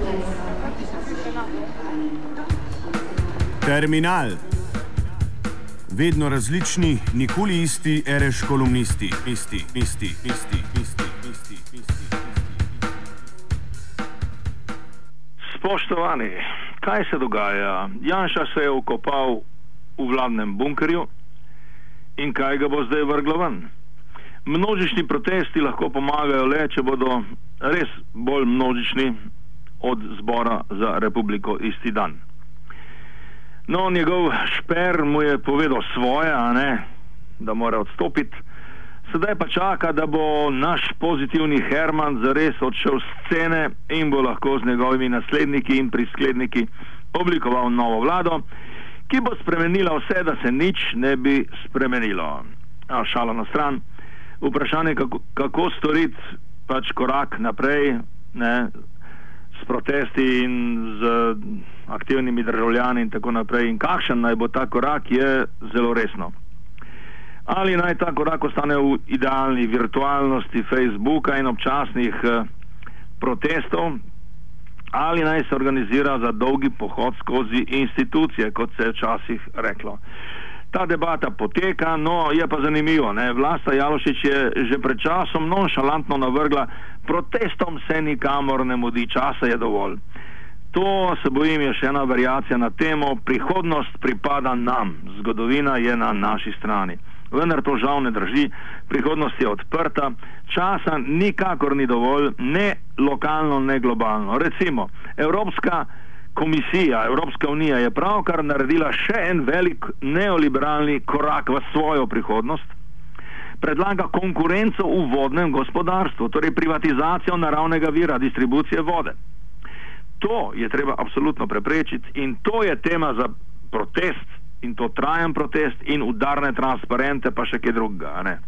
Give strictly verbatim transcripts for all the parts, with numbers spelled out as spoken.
Terminal. Vedno različni, nikoli isti, ereš kolumnisti. Isti, isti, isti, isti, isti, isti. Spoštovani, kaj se dogaja? Janša se je vkopal v vladnem bunkerju in kaj ga bo zdaj vrglo ven? Množični protesti lahko pomagajo le, če bodo res bolj množični od Zbora za republiko isti dan. No, njegov šper mu je povedal svoje, a ne, da mora odstopiti. Sedaj pa čaka, da bo naš pozitivni Herman zares odšel z scene in bo lahko z njegovimi nasledniki in priskledniki oblikoval novo vlado, ki bo spremenila vse, da se nič ne bi spremenilo. A, šalo na stran. Vprašanje, kako, kako storiti pač korak naprej, ne, s protesti in z aktivnimi državljani in tako naprej. In kakšen naj bo ta korak, je zelo resno. Ali naj ta korak ostane v idealni virtualnosti Facebooka in občasnih eh, protestov, ali naj se organizira za dolgi pohod skozi institucije, kot se je včasih reklo. Ta debata poteka, no, je pa zanimivo, ne? Vlasta Jalošič je že pred časom nonšalantno navrgla: protestom se nikamor ne mudi, časa je dovolj. To, se bojim, je še ena variacija na temo: prihodnost pripada nam, zgodovina je na naši strani. Vendar to žal ne drži, prihodnost je odprta, časa nikakor ni dovolj, ne lokalno, ne globalno. Recimo, Evropska komisija, Evropska unija je pravkar naredila še en velik neoliberalni korak v svojo prihodnost. Predlaga konkurenco v vodnem gospodarstvu, torej privatizacijo naravnega vira, distribucije vode. To je treba absolutno preprečiti in to je tema za protest, in to trajen protest in udarne transparente, pa še kaj drugega, ne?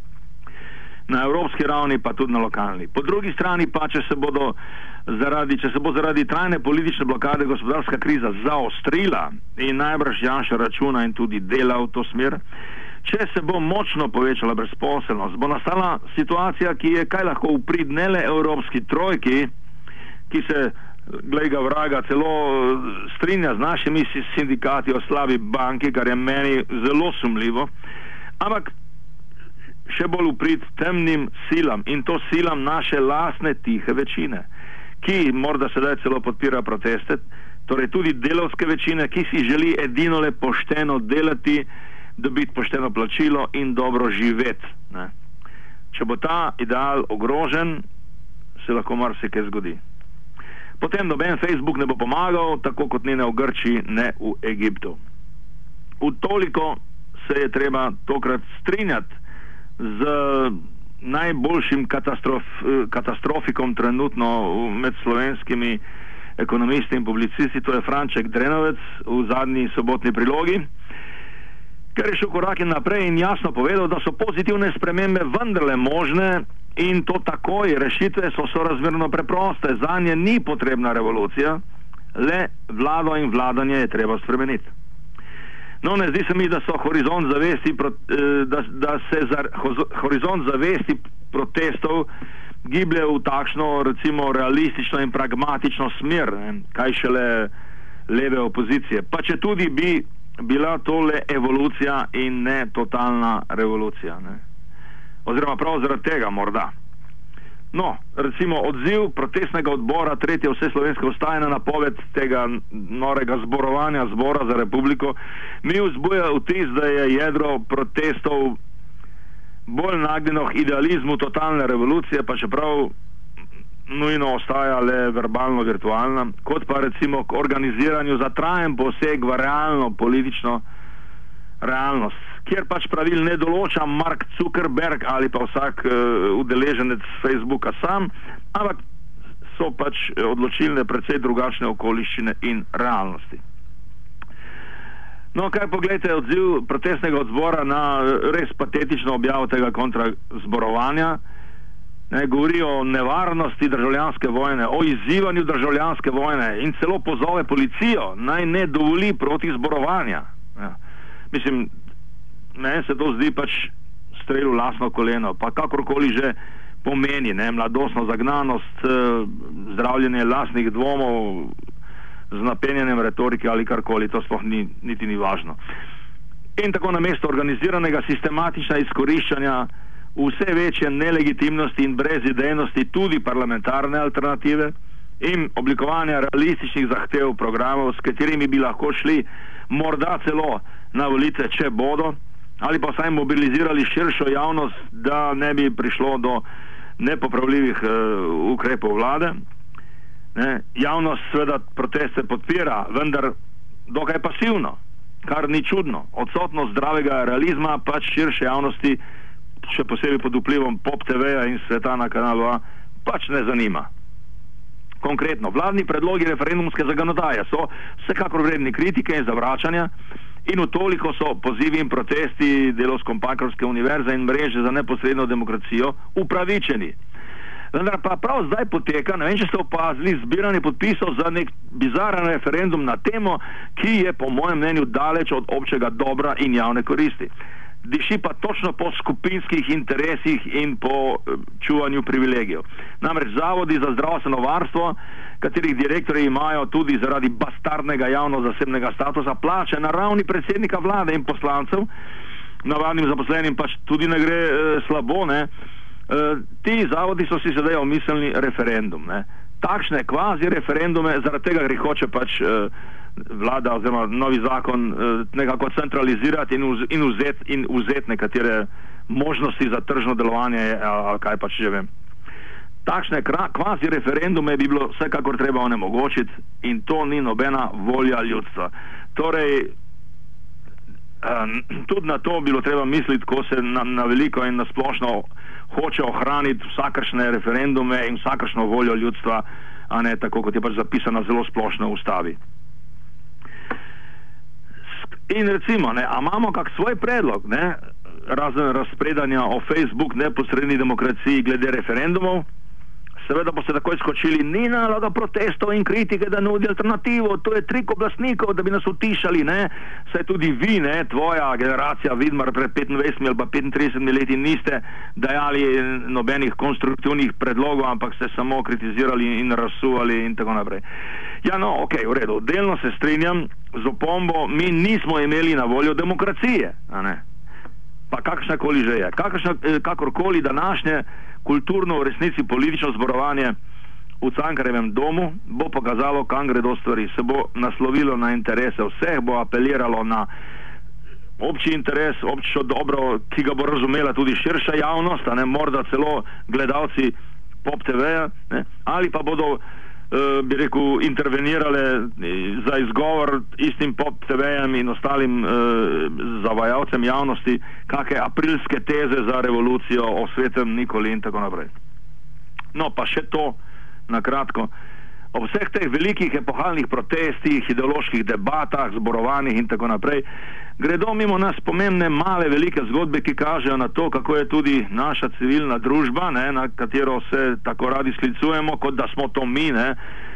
Na evropski ravni, pa tudi na lokalni. Po drugi strani pa, če se bodo zaradi, če se bo zaradi trajne politične blokade gospodarska kriza zaostrila in najbrž Janša računa in tudi dela v to smer, če se bo močno povečala brezposelnost, bo nastala situacija, ki je kaj lahko v prid ne le evropski trojki, ki se, glej ga vraga, celo strinja z našimi sindikati o slabi banki, kar je meni zelo sumljivo, ampak še bolj v prid temnim silam, in to silam naše lastne tihe večine, ki morda sedaj celo podpira proteste, torej tudi delavske večine, ki si želi edino le pošteno delati, dobiti pošteno plačilo in dobro živeti, ne. Če bo ta ideal ogrožen, se lahko marsikaj zgodi. Potem noben Facebook ne bo pomagal, tako kot ni ne v Grčiji, ne v Egiptu. V toliko se je treba tokrat strinjati z najboljšim katastrof, katastrofikom trenutno med slovenskimi ekonomisti in publicisti, to je Franček Drenovec v zadnji sobotni prilogi, ker je šel korak naprej in jasno povedal, da so pozitivne spremembe vendarle možne in to takoj. Rešitve so sorazmerno preproste, zanje ni potrebna revolucija, le vlado in vladanje je treba spremeniti. No, ne zdi se mi, da so horizont zavesti, da, da se za horizont zavesti protestov giblje v takšno, recimo, realistično in pragmatično smer, ne? Kaj šele leve opozicije. Pa če tudi bi bila tole evolucija in ne totalna revolucija, ne? Oziroma prav zaradi tega morda. No, recimo odziv protestnega odbora tretje vseslovenske vstaje na napoved tega norega zborovanja Zbora za republiko mi vzbuja vtis, da je jedro protestov bolj nagnjeno k idealizmu totalne revolucije, pa čeprav nujno ostaja le verbalno virtualna, kot pa recimo k organiziranju za trajen poseg v realno politično realnost, kjer pač pravil ne določa Mark Zuckerberg ali pa vsak uh, udeleženec Facebooka sam, ampak so pač odločilne precej drugačne okoliščine in realnosti. No, kaj pogledajte odziv protestnega odbora na res patetično objavo tega kontrazborovanja. Ne, govori o nevarnosti državljanske vojne, o izzivanju državljanske vojne in celo pozove policijo, naj ne dovoli protizborovanja. Ja. Mislim, meni se to zdi pač strel v lastno koleno, pa kakorkoli že pomeni, ne, mladostno zagnanost, zdravljenje lastnih dvomov z napenjanjem retorike ali karkoli, to sploh ni, niti ni važno. In tako namesto organiziranega sistematična izkoriščanja vse večje nelegitimnosti in brezidejnosti tudi parlamentarne alternative in oblikovanja realističnih zahtev programov, s katerimi bi lahko šli morda celo na volitve, če bodo, ali pa vsaj mobilizirali širšo javnost, da ne bi prišlo do nepopravljivih uh, ukrepov vlade. Ne? Javnost seveda proteste podpira, vendar dokaj pasivno, kar ni čudno. Odsotnost zdravega realizma pač širše javnosti, še posebej pod vplivom Pop te veja in Sveta na kanalu A, pač ne zanima. Konkretno, vladni predlogi referendumske zakonodaje so vsekakor vredni kritike in zavračanja in v toliko so pozivi in protesti Delovsko-Pankrške univerze in mreže za neposredno demokracijo upravičeni. Vendar pa prav zdaj poteka, ne vem, če ste opazili, zbiranje podpisov za nek bizaren referendum na temo, ki je po mojem mnenju daleč od občega dobra in javne koristi. Diši pa točno po skupinskih interesih in po čuvanju privilegijev. Namreč zavodi za zdravstveno varstvo, katerih direktorji imajo tudi zaradi bastardnega javno-zasebnega statusa plače na ravni predsednika vlade in poslancev, navadnim zaposlenim pač tudi ne gre e, slabo, ne. E, ti zavodi so si sedaj omislili referendum, ne. Takšne kvazi referendume, zaradi tega gre hoče pač e, vlada oziroma novi zakon eh, nekako centralizirati in, vz, in, vzet, in vzeti nekatere možnosti za tržno delovanje ali kaj pač že vem. Takšne kra, kvazi referendume bi bilo vsekakor treba onemogočiti in to ni nobena volja ljudstva. Torej, eh, tudi na to bilo treba misliti, ko se na, na veliko in na splošno hoče ohraniti vsakršne referendume in vsakršno voljo ljudstva, a ne tako, kot je pač zapisano zelo splošno v ustavi. In recimo, ne, a imamo kak svoj predlog, ne, razen razpredanja o Facebook neposredni demokraciji glede referendumov, seveda bo se takoj skočili, ni naloga protestov in kritike, da nudi alternativo, to je trik oblastnikov, da bi nas utišali, ne, saj tudi vi, ne, tvoja generacija Vidmar pred petindvajsetimi ali pa petintridesetimi leti niste dajali nobenih konstruktivnih predlogov, ampak ste samo kritizirali in razsuvali in tako naprej. Ja, no, ok, v redu, delno se strinjam z opombo, mi nismo imeli na voljo demokracije, a ne, pa kakršnakoli že je, kakršna, kakorkoli današnje kulturno, v resnici politično zborovanje v Cankarjevem domu bo pokazalo, kam gredo stvari, se bo naslovilo na interese vseh, bo apeliralo na obči interes, občo dobro, ki ga bo razumela tudi širša javnost, a ne morda celo gledalci Pop te veja, ne, ali pa bodo Uh, bi rekel, intervenirale za izgovor istim Pop te vejem in ostalim uh, zavajalcem javnosti kakšne aprilske teze za revolucijo o svetem Nikoli in tako naprej. No, pa še to na kratko. Ob vseh teh velikih epohalnih protestih, ideoloških debatah, zborovanjih in tako naprej, gredo mimo nas pomembne male velike zgodbe, ki kažejo na to, kako je tudi naša civilna družba, ne, na katero se tako radi sklicujemo, kot da smo to mi, ne,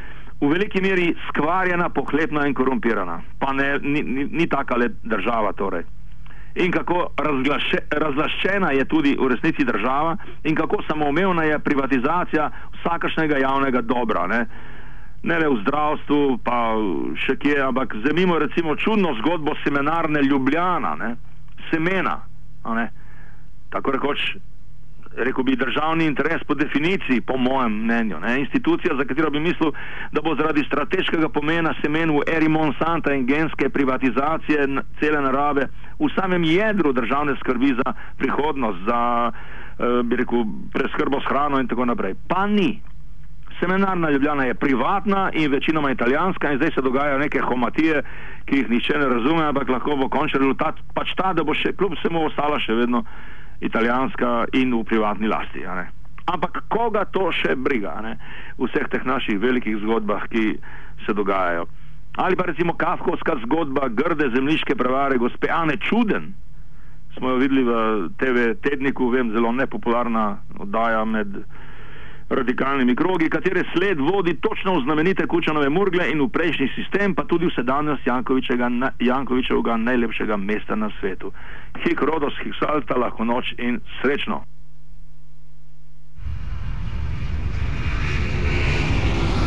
v veliki meri skvarjena, pohlepna in korumpirana. Pa ne, ni, ni, ni taka le država torej. In kako razglaše, razlaščena je tudi v resnici država in kako samoumevna je privatizacija vsakršnega javnega dobra, ne. Ne le v zdravstvu, pa še kje, ampak vzemimo recimo čudno zgodbo Semenarne Ljubljana, ne, semena, a ne, tako rekoč, rekel bi državni interes po definiciji, po mojem mnenju, ne, institucija, za katero bi mislil, da bo zaradi strateškega pomena semen v eri Monsanta in genske privatizacije cele narave v samem jedru državne skrbi za prihodnost, za, eh, bi rekel, preskrbo s hrano in tako naprej. Pa ni. Semenarna Ljubljana je privatna in večinoma italijanska in zdaj se dogajajo neke homatije, ki jih nihče ne razume, ampak lahko bo končni rezultat pač ta, da bo še kljub vsemu ostala še vedno italijanska in v privatni lasti. A ne. Ampak koga to še briga, a ne, v vseh teh naših velikih zgodbah, ki se dogajajo. Ali pa recimo kafkovska zgodba grde zemljiške prevare gospe Ane Čuden, smo jo videli v te ve tedniku, vem, zelo nepopularna oddaja med radikalnimi krogi, katere sled vodi točno v znamenite Kučanove Murgle in v prejšnji sistem, pa tudi v sedanjost Jankovičevega najlepšega mesta na svetu. Hik Rodos, hik salta, lahko noč in srečno.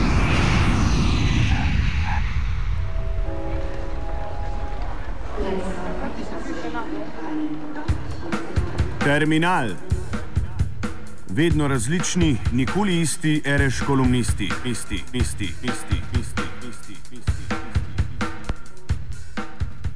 Terminal. Vedno različni, nikoli isti, reš kolumnisti. Isti, isti, isti, isti.